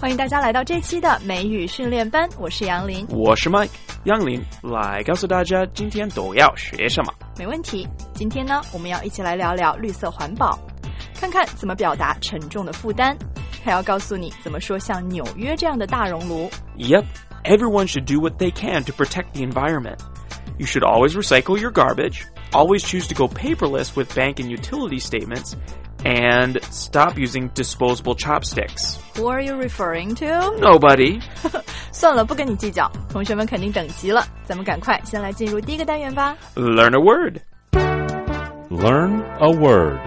欢迎大家来到这期的美语训练班，我是杨林， 我是 Mike。杨林来告诉大家今天都要学什么。 没问题。今天呢，我们要一起来聊聊绿色环保，看看怎么表达沉重的负担，还要告诉你怎么说像纽约这样的大熔炉。 Yep, everyone should do what they can to protect the environment. You should always recycle your garbage, always choose to go paperless with bank and utility statements, and stop using disposable chopsticks. Who are you referring to? Nobody. 算了，不跟你计较，同学们肯定等急了，咱们赶快先来进入第一个单元吧。 Learn a word. Learn a word.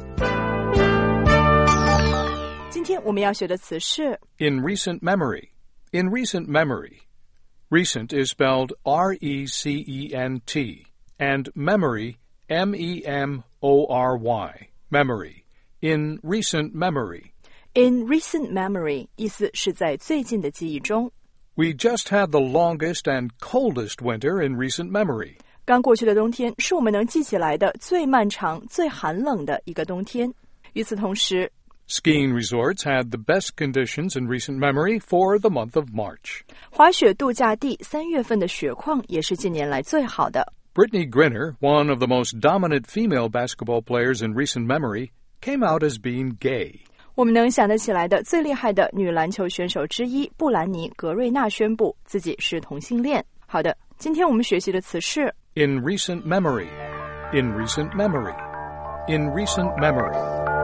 今天我们要学的词是 In recent memory. In recent memory. Recent is spelled R-E-C-E-N-T, and memory, M-E-M-O-R-Y, memory. In recent memory. In recent memory 意思是在最近的记忆中。 We just had the longest and coldest winter in recent memory. 刚过去的冬天是我们能记起来的最漫长、最寒冷的一个冬天。与此同时， Skiing resorts had the best conditions in recent memory for the month of March. 滑雪度假地3月份的雪况也是近年来最好的。 Brittany Griner, one of the most dominant female basketball players in recent memory, came out as being gay. 我们能想得起来的最厉害的女篮球选手之一布兰妮·格瑞纳宣布自己是同性恋。好的，今天我们学习的词是 In recent memory. In recent memory. In recent memory.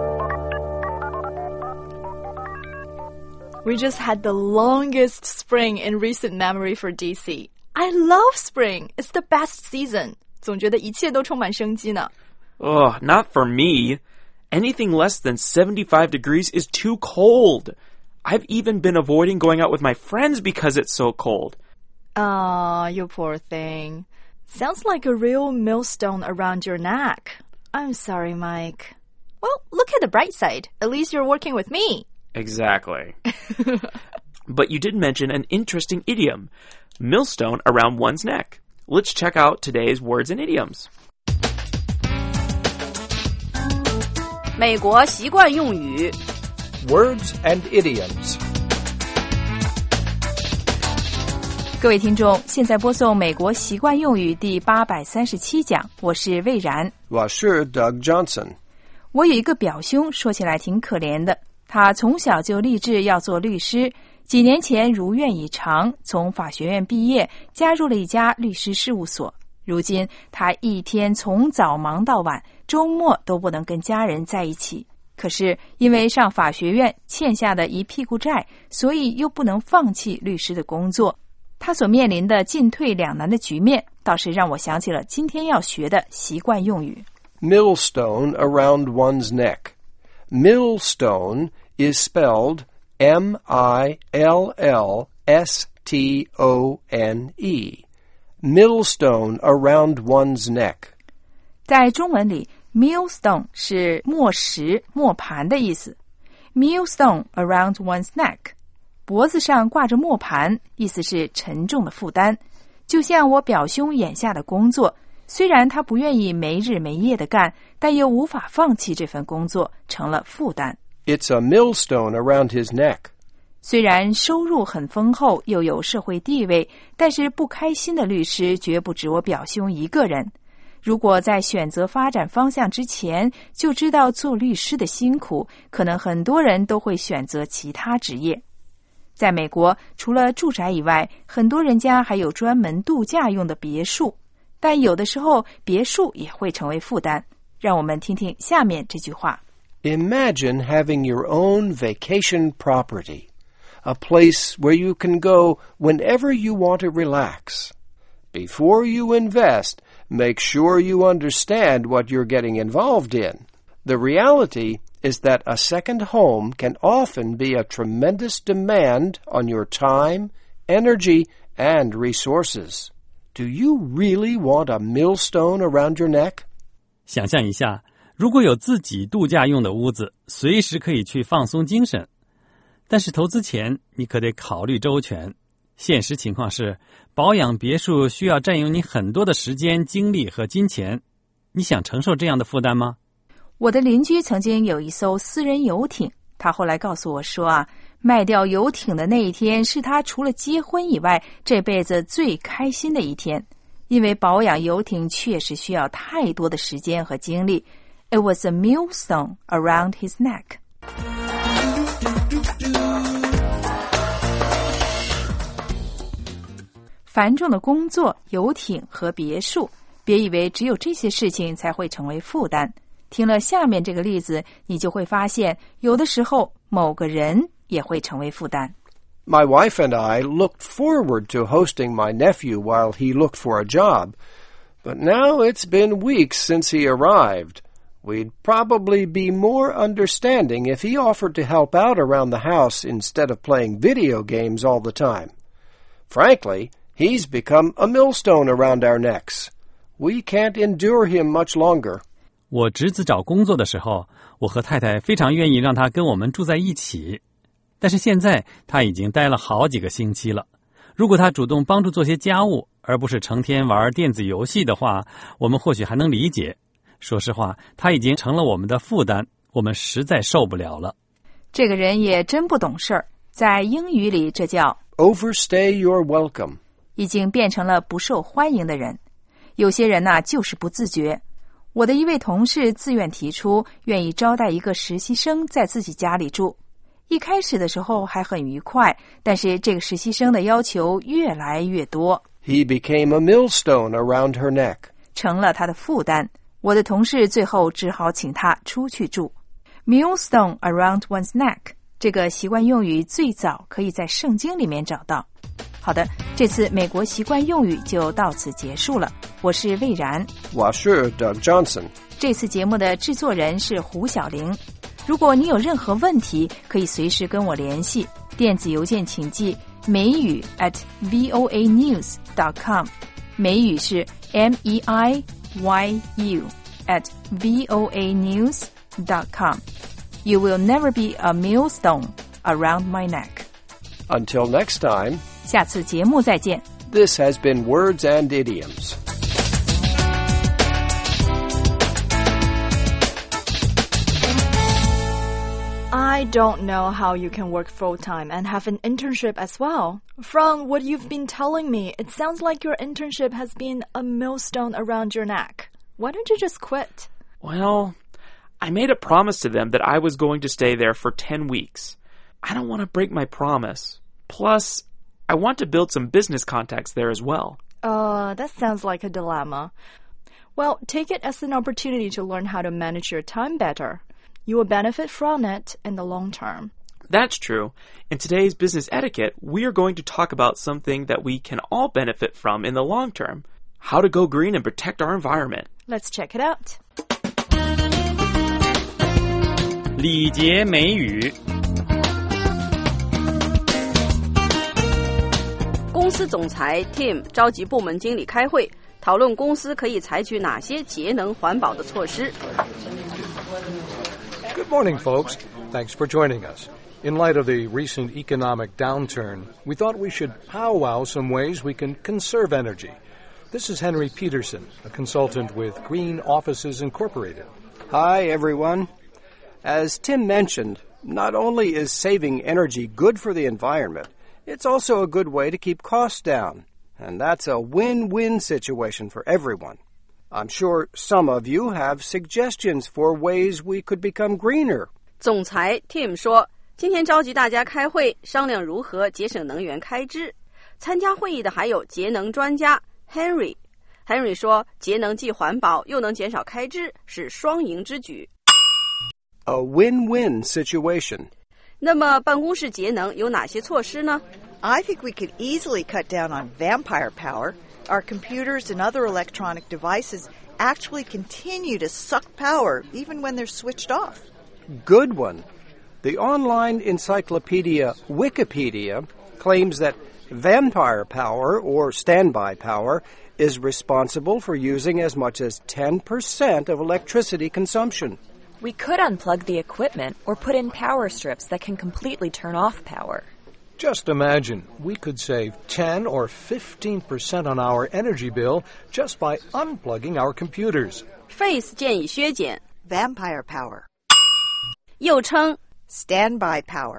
We just had the longest spring in recent memory for DC. I love spring. It's the best season. 总觉得一切都充满生机呢。 Ugh, not for me. Anything less than 75 degrees is too cold. I've even been avoiding going out with my friends because it's so cold. Ah, you poor thing. Sounds like a real millstone around your neck. I'm sorry, Mike. Well, look at the bright side. At least you're working with me. Exactly. But you did mention an interesting idiom, millstone around one's neck. Let's check out today's words and idioms. 美国习惯用语 Words and idioms. 各位听众，现在播送美国习惯用语第837讲，我是魏然。 我是 Doug Johnson. 我有一个表兄，说起来挺可怜的，他从小就立志要做律师，几年前如愿以偿，从法学院毕业，加入了一家律师事务所。如今他一天从早忙到晚，周末都不能跟家人在一起。可是因为上法学院欠下的一屁股债，所以又不能放弃律师的工作。他所面临的进退两难的局面，倒是让我想起了今天要学的习惯用语。 Millstone around one's neck. Millstone is spelled M-I-L-L-S-T-O-N-E. Millstone around one's neck. 在中文里 millstone 是磨石、磨盘的意思。Millstone around one's neck， 脖子上挂着磨盘，意思是沉重的负担。就像我表兄眼下的工作，虽然他不愿意没日没夜的干，但又无法放弃这份工作，成了负担。 It's a millstone around his neck. 虽然收入很丰厚，又有社会地位，但是不开心的律师绝不止我表兄一个人。如果在选择发展方向之前就知道做律师的辛苦，可能很多人都会选择其他职业。在美国，除了住宅以外，很多人家还有专门度假用的别墅，但有的时候别墅也会成为负担。让我们听听下面这句话。 Imagine having your own vacation property, a place where you can go whenever you want to relax. Before you invest, make sure you understand what you're getting involved in. The reality is that a second home can often be a tremendous demand on your time, energy, and resources. Do you really want a millstone around your neck? 想象一下，如果有自己度假用的屋子，随时可以去放松精神。但是投资前，你可得考虑周全。现实情况是，保养别墅需要占用你很多的时间、精力和金钱。你想承受这样的负担吗？ 我的邻居曾经有一艘私人游艇，他后来告诉我说卖掉游艇的那一天是他除了结婚以外这辈子最开心的一天，因为保养游艇确实需要太多的时间和精力。It was a millstone around his neck. 繁重的工作、游艇和别墅，别以为只有这些事情才会成为负担。听了下面这个例子，你就会发现，有的时候某个人也会成为负担。 My wife and I looked forward to hosting my nephew while he looked for a job, but now it's been weeks since he arrived. We'd probably be more understanding if he offered to help out around the house instead of playing video games all the time. Frankly, he's become a millstone around our necks. We can't endure him much longer. 我侄子找工作的时候，我和太太非常愿意让他跟我们住在一起，但是现在他已经待了好几个星期了。如果他主动帮助做些家务，而不是成天玩电子游戏的话，我们或许还能理解。说实话，他已经成了我们的负担，我们实在受不了了。 这个人也真不懂事儿，在英语里这叫 Overstay your welcome. 已经变成了不受欢迎的人。有些人呐，就是不自觉。我的一位同事自愿提出愿意招待一个实习生在自己家里住，一开始的时候还很愉快，但是这个实习生的要求越来越多。 He became a millstone around her neck. 成了他的负担。我的同事最后只好请他出去住。 Millstone around one's neck 这个习惯用语最早可以在圣经里面找到。好的，这次美国习惯用语就到此结束了。我是魏然， 我是 Doug Johnson。 这次节目的制作人是胡小玲。如果你有任何问题，可以随时跟我联系。电子邮件请寄美语 @voanews.com， 美语是 MEIYU @voanews.com。 You will never be a millstone around my neck. Until next time, 下次节目再见。 this has been Words and Idioms. I don't know how you can work full-time and have an internship as well. From what you've been telling me, it sounds like your internship has been a millstone around your neck. Why don't you just quit? Well, I made a promise to them that I was going to stay there for 10 weeks. I don't want to break my promise. Plus, I want to build some business contacts there as well. That sounds like a dilemma. Well, take it as an opportunity to learn how to manage your time better. You will benefit from it in the long term. That's true. In today's business etiquette, we are going to talk about something that we can all benefit from in the long term. How to go green and protect our environment. Let's check it out. 礼节美语。 公司总裁 Tim 召集部门经理开会，讨论公司可以采取哪些节能环保的措施。 Good morning, folks. Thanks for joining us. In light of the recent economic downturn, we thought we should powwow some ways we can conserve energy. This is Henry Peterson, a consultant with Green Offices Incorporated. Hi, everyone. As Tim mentioned, not only is saving energy good for the environment, it's also a good way to keep costs down. And that's a win-win situation for everyone. I'm sure some of you have suggestions for ways we could become greener. 总裁 Tim 说，今天召集大家开会，商量如何节省能源开支。参加会议的还有节能专家 Henry。Henry 说，节能既环保又能减少开支，是双赢之举。 A win-win situation. 那么办公室节能有哪些措施呢？ I think we could easily cut down on vampire power. Our computers and other electronic devices actually continue to suck power even when they're switched off. Good one. The online encyclopedia Wikipedia claims that vampire power, or standby power, is responsible for using as much as 10% of electricity consumption. We could unplug the equipment or put in power strips that can completely turn off power. Just imagine, we could save 10 or 15% on our energy bill just by unplugging our computers. Face 建议削减， Vampire power. 又称 Standby power.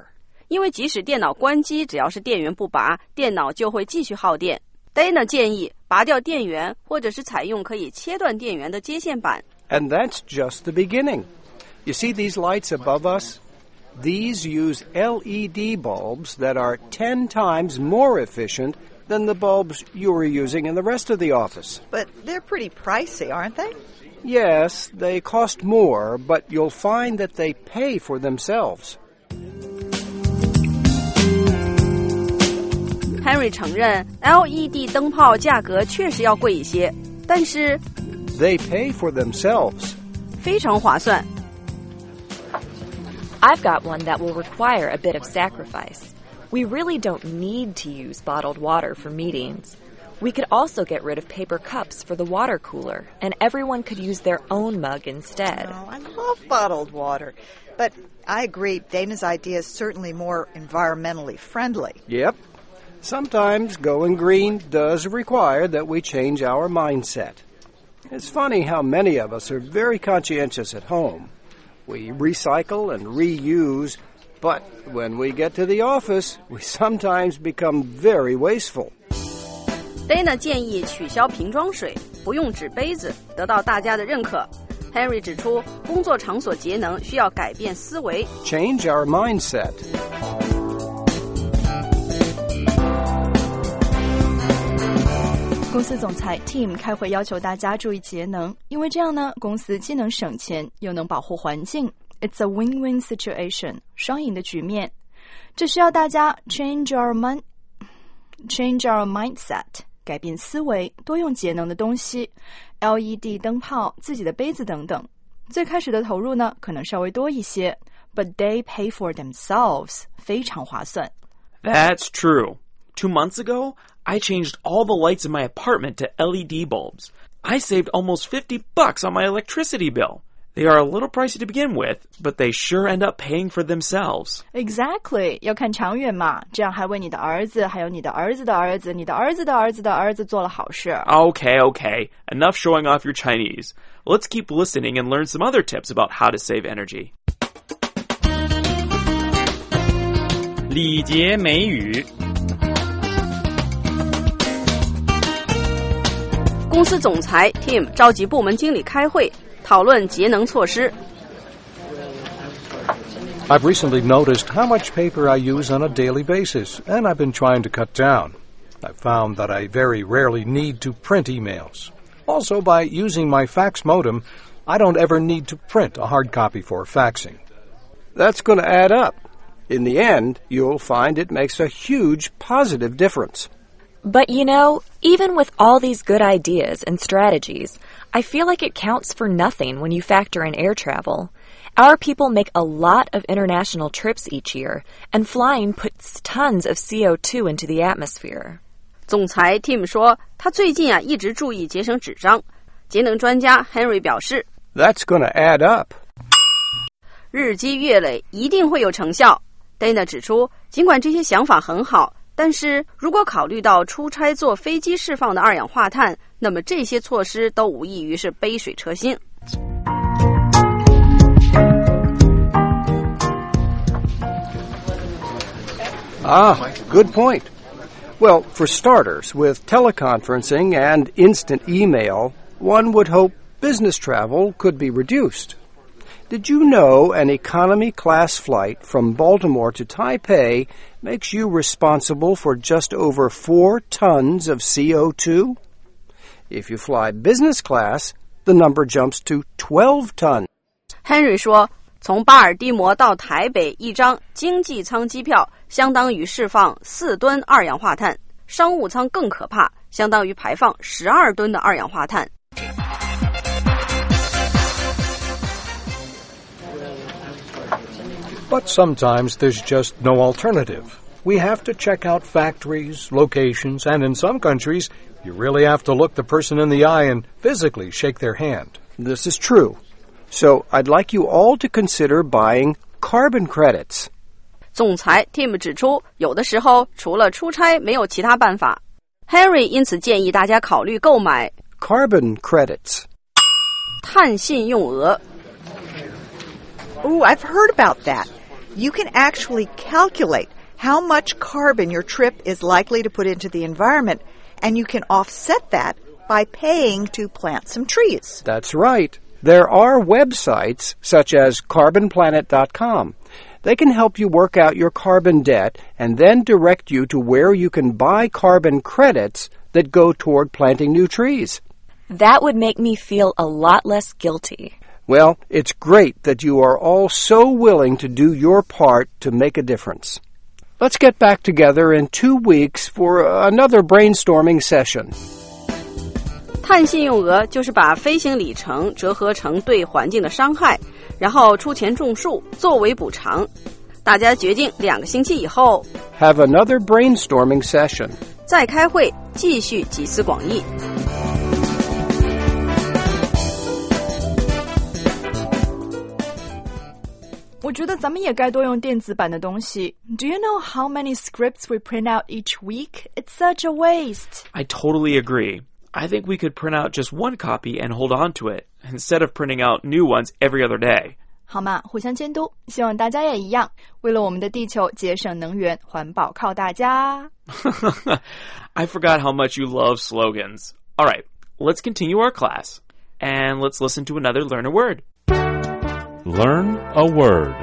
因为即使电脑关机，只要是电源不拔，电脑就会继续耗电。Dana 建议拔掉电源，或者是采用可以切断电源的接线板。 And that's just the beginning. You see these lights above us? These use LED bulbs that are 10 times more efficient than the bulbs you were using in the rest of the office. But they're pretty pricey, aren't they? Yes, they cost more, but you'll find that they pay for themselves. Henry 承认 LED 灯泡价格确实要贵一些，但是 They pay for themselves. 非常划算。 I've got one that will require a bit of sacrifice. We really don't need to use bottled water for meetings. We could also get rid of paper cups for the water cooler, and everyone could use their own mug instead. Oh, I love bottled water. But I agree, Dana's idea is certainly more environmentally friendly. Yep. Sometimes going green does require that we change our mindset. It's funny how many of us are very conscientious at home. We recycle and reuse, but when we get to the office, we sometimes become very wasteful. Dana 建议取消瓶装水，不用纸杯子，得到大家的认可。Henry 指出，工作场所节能需要改变思维。 Change our mindset. 公司总裁 Tim 开会要求大家注意节能，因为这样呢，公司既能省钱，又能保护环境。It's a win-win situation， 双赢的局面。这需要大家 change our mindset， 改变思维，多用节能的东西 ，LED 灯泡、自己的杯子等等。最开始的投入呢，可能稍微多一些 ，but they pay for themselves， 非常划算。 That's true. 2 months ago, I changed all the lights in my apartment to LED bulbs. I saved almost $50 on my electricity bill. They are a little pricey to begin with, but they sure end up paying for themselves. Exactly. 要看长远嘛，这样还为你的儿子，还有你的儿子的儿子，你的儿子的儿子的儿子做了好事。 Okay. Enough showing off your Chinese. Let's keep listening and learn some other tips about how to save energy. 礼节美语。 公司总裁 Tim 召集部门经理开会，讨论节能措施。 I've recently noticed how much paper I use on a daily basis, and I've been trying to cut down. I've found that I very rarely need to print emails. Also, by using my fax modem, I don't ever need to print a hard copy for faxing. That's going to add up. In the end, you'll find it makes a huge positive difference. But you know, even with all these good ideas and strategies, I feel like it counts for nothing when you factor in air travel. Our people make a lot of international trips each year, and flying puts tons of CO2 into the atmosphere. 总裁 Tim 说，他最近一直注意节省纸张。节能专家 Henry 表示 That's going to add up. 日积月累一定会有成效。Dana 指出，尽管这些想法很好，但是如果考虑到出差坐飞机释放的二氧化碳，那么这些措施都无异于是杯水车薪。 Good point. Well, for starters, with teleconferencing and instant email, one would hope business travel could be reduced. Did you know an economy class flight from Baltimore to Taipei makes you responsible for just over 4 tons of CO2? If you fly business class, the number jumps to 12 tons. Henry 说，从巴尔的摩到台北一张经济舱机票相当于释放4吨二氧化碳，商务舱更可怕，相当于排放12吨的二氧化碳。 But sometimes there's just no alternative. We have to check out factories, locations, and in some countries, you really have to look the person in the eye and physically shake their hand. This is true. So I'd like you all to consider buying carbon credits. 总裁 Tim 指出，有的时候除了出差没有其他办法。Henry 因此建议大家考虑购买 carbon credits. 碳信用额。 Ooh, I've heard about that. you can actually calculate how much carbon your trip is likely to put into the environment, and you can offset that by paying to plant some trees. That's right. There are websites such as carbonplanet.com. They can help you work out your carbon debt and then direct you to where you can buy carbon credits that go toward planting new trees. That would make me feel a lot less guilty. Well, it's great that you are all so willing to do your part to make a difference. Let's get back together in 2 weeks for another brainstorming session. 碳信用额就是把飞行里程折合成对环境的伤害，然后出钱种树作为补偿。大家决定2个星期以后 Have another brainstorming session. 再开会，继续集思广益。 我觉得咱们也该多用电子版的东西。Do you know how many scripts we print out each week? It's such a waste. I totally agree. I think we could print out just one copy and hold on to it, instead of printing out new ones every other day. 好嘛，互相监督，希望大家也一样，为了我们的地球节省能源，环保靠大家。 I forgot how much you love slogans. All right, let's continue our class, and let's listen to another Learn a Word. Learn a word.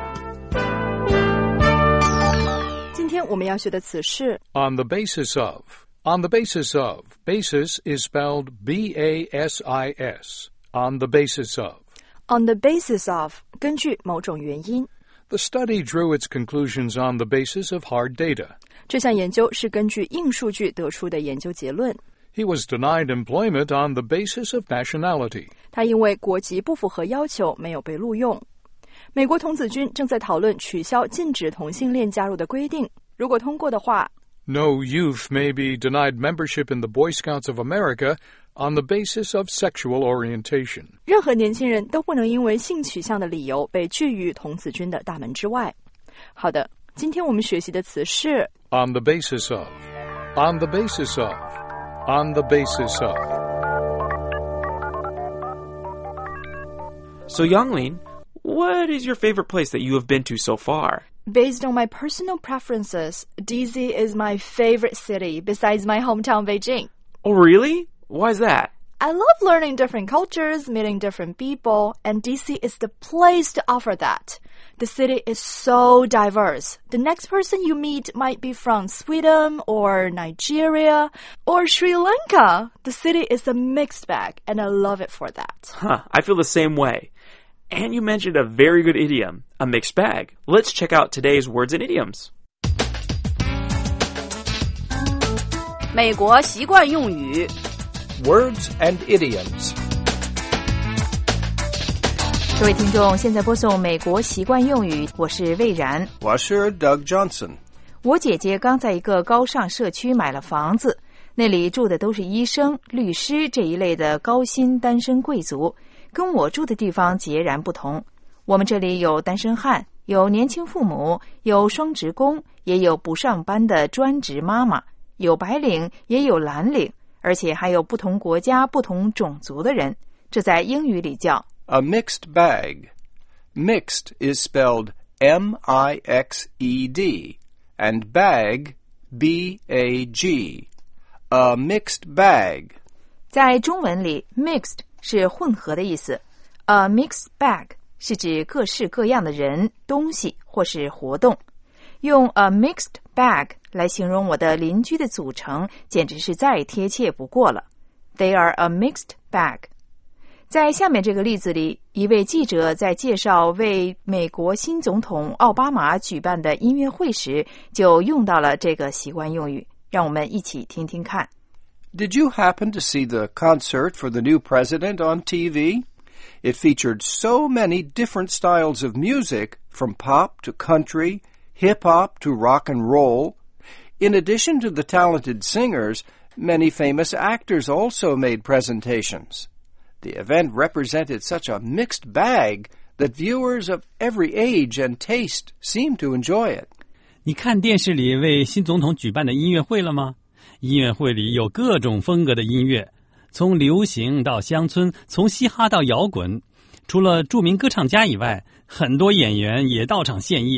今天我们要学的词是 On the basis of. On the basis of. Basis is spelled B-A-S-I-S. On the basis of. on the basis of 根据某种原因。 The study drew its conclusions on the basis of hard data. 这项研究是根据硬数据得出的研究结论。 He was denied employment on the basis of nationality. 他因为国籍不符合要求没有被录用。美国童子军正在讨论取消禁止同性恋加入的规定，如果通过的话 No youth may be denied membership in the Boy Scouts of America on the basis of sexual orientation. 任何年轻人都不能因为性取向的理由被拒于童子军的大门之外。好的，今天我们学习的词是 On the basis of. On the basis of. On the basis of. So, Yonglin, what is your favorite place that you have been to so far? Based on my personal preferences, DC is my favorite city besides my hometown Beijing. Oh, really? Why is that? I love learning different cultures, meeting different people, and DC is the place to offer that. The city is so diverse. The next person you meet might be from Sweden or Nigeria or Sri Lanka. The city is a mixed bag, and I love it for that. Huh, I feel the same way. And you mentioned a very good idiom, a mixed bag. Let's check out today's words and idioms. 美国习惯用语 Words and idioms. 各位听众，现在播送美国习惯用语，我是魏然。 我是 Doug Johnson. 我姐姐刚在一个高尚社区买了房子，那里住的都是医生、律师这一类的高薪单身贵族，跟我住的地方截然不同。我们这里有单身汉，有年轻父母，有双职工，也有不上班的专职妈妈，有白领，也有蓝领，而且还有不同国家、不同种族的人。这在英语里叫 A mixed bag. Mixed is spelled M-I-X-E-D, and bag, B-A-G. A mixed bag. 在中文里 mixed 是混合的意思， A mixed bag 是指各式各样的人、东西或是活动。用 a mixed bag 来形容我的邻居的组成，简直是再贴切不过了。They are a mixed bag. 在下面这个例子里，一位记者在介绍为美国新总统奥巴马举办的音乐会时，就用到了这个习惯用语。让我们一起听听看。 Did you happen to see the concert for the new president on TV? It featured so many different styles of music, from pop to country, hip-hop to rock and roll. In addition to the talented singers, many famous actors also made presentations. The event represented such a mixed bag that viewers of every age and taste seemed to enjoy it. 你看电视里为新总统举办的音乐会了吗？音乐会里有各种风格的音乐，从流行到乡村，从嘻哈到摇滚。除了著名歌唱家以外，很多演员也到场献艺。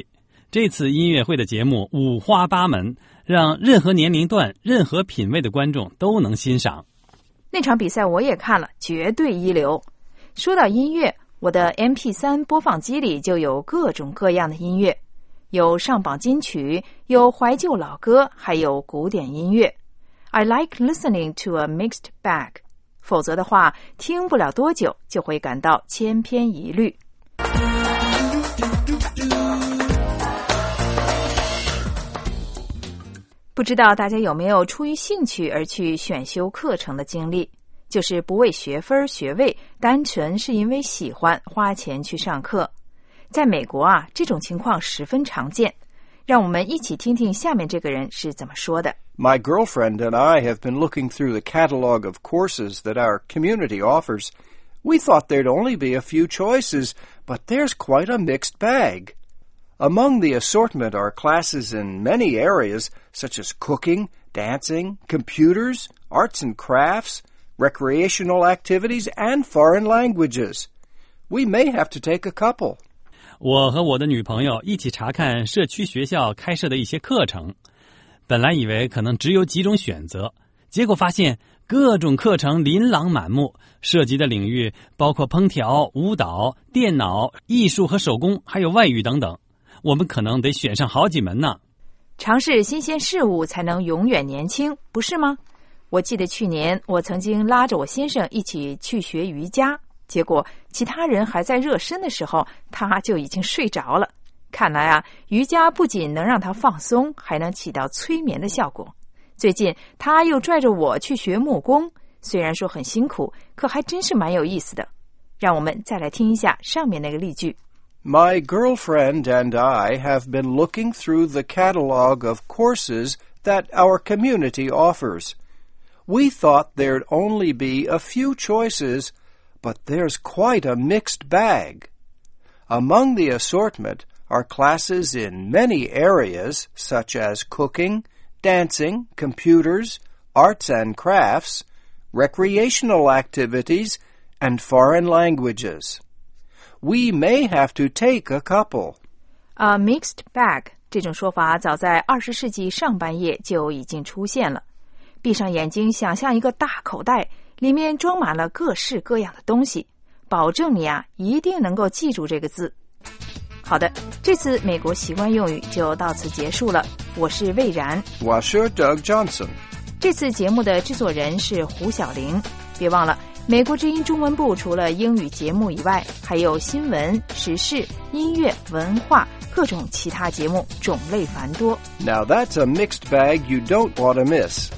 这次音乐会的节目五花八门，让任何年龄段、任何品味的观众都能欣赏。 那场比赛我也看了，绝对一流。说到音乐，我的 MP3 播放机里就有各种各样的音乐，有上榜金曲，有怀旧老歌，还有古典音乐。I like listening to a mixed bag. 否则的话，听不了多久就会感到千篇一律。不知道大家有没有出于兴趣而去选修课程的经历，就是不为学分学位，单纯是因为喜欢花钱去上课。在美国啊，这种情况十分常见。让我们一起听听下面这个人是怎么说的。 My girlfriend and I have been looking through the catalog of courses that our community offers. We thought there'd only be a few choices, but there's quite a mixed bag. Among the assortment are classes in many areas, such as cooking, dancing, computers, arts and crafts, recreational activities, and foreign languages. We may have to take a couple. 我和我的女朋友一起查看社区学校开设的一些课程，本来以为可能只有几种选择，结果发现各种课程琳琅满目，涉及的领域包括烹调、舞蹈、电脑、艺术和手工，还有外语等等。我们可能得选上好几门呢。 尝试新鲜事物才能永远年轻，不是吗？我记得去年我曾经拉着我先生一起去学瑜伽，结果其他人还在热身的时候，他就已经睡着了。看来啊，瑜伽不仅能让他放松，还能起到催眠的效果。最近他又拽着我去学木工，虽然说很辛苦，可还真是蛮有意思的。让我们再来听一下上面那个例句。 My girlfriend and I have been looking through the catalog of courses that our community offers. We thought there'd only be a few choices, but there's quite a mixed bag. Among the assortment are classes in many areas, such as cooking, dancing, computers, arts and crafts, recreational activities, and foreign languages.We may have to take a couple. A mixed bag 这种说法早在20世纪上半叶就已经出现了。闭上眼睛，想象一个大口袋，里面装满了各式各样的东西，保证你啊一定能够记住这个字。好的，这次美国习惯用语就到此结束了。我是魏然， 我是 Doug Johnson。 这次节目的制作人是胡小玲。别忘了，美国之音中文部除了英语节目以外，还有新闻、时事、音乐、文化，各种其他节目，种类繁多。 Now that's a mixed bag you don't want to miss.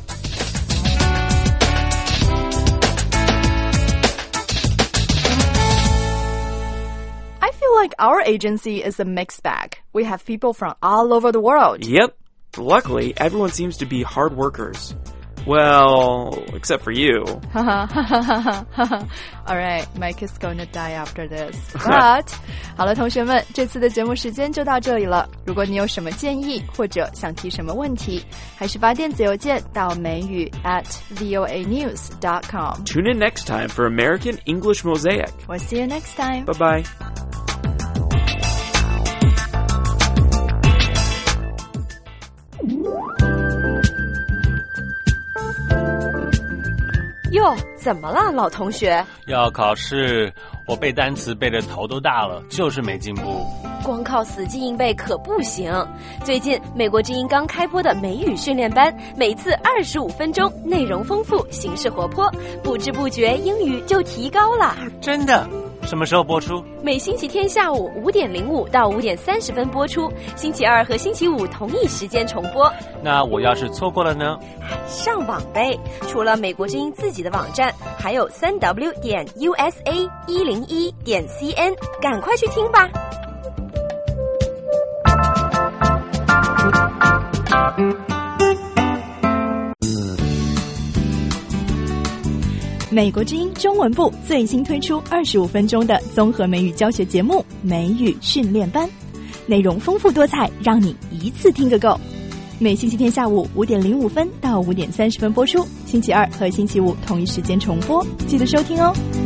I feel like our agency is a mixed bag. We have people from all over the world. Yep. Luckily, everyone seems to be hard workers. Well, except for you. All right, Mike is going to die after this. But 好了，同学们，这次的节目时间就到这里了。如果你有什么建议或者想提什么问题，还是发电子邮件到美语@voanews.com. Tune in next time for American English Mosaic. We'll see you next time. Bye-bye. 哟，怎么了，老同学？ 要考试，我背单词背得头都大了，就是没进步。 光靠死记硬背可不行。最近美国之音刚开播的美语训练班，每次25分钟，内容丰富，形式活泼，不知不觉英语就提高了。 真的？什么时候播出？ 每星期天下午5点05到5点30分播出，星期二和星期五同一时间重播。 那我要是错过了呢？ 上网呗，除了美国之音自己的网站，还有3w.usa101.cn， 赶快去听吧。 美国之音中文部最新推出25分钟的综合美语教学节目美语训练班，内容丰富多彩，让你一次听个够。每星期天下午5点05分到5点30分播出，星期二和星期五同一时间重播，记得收听哦。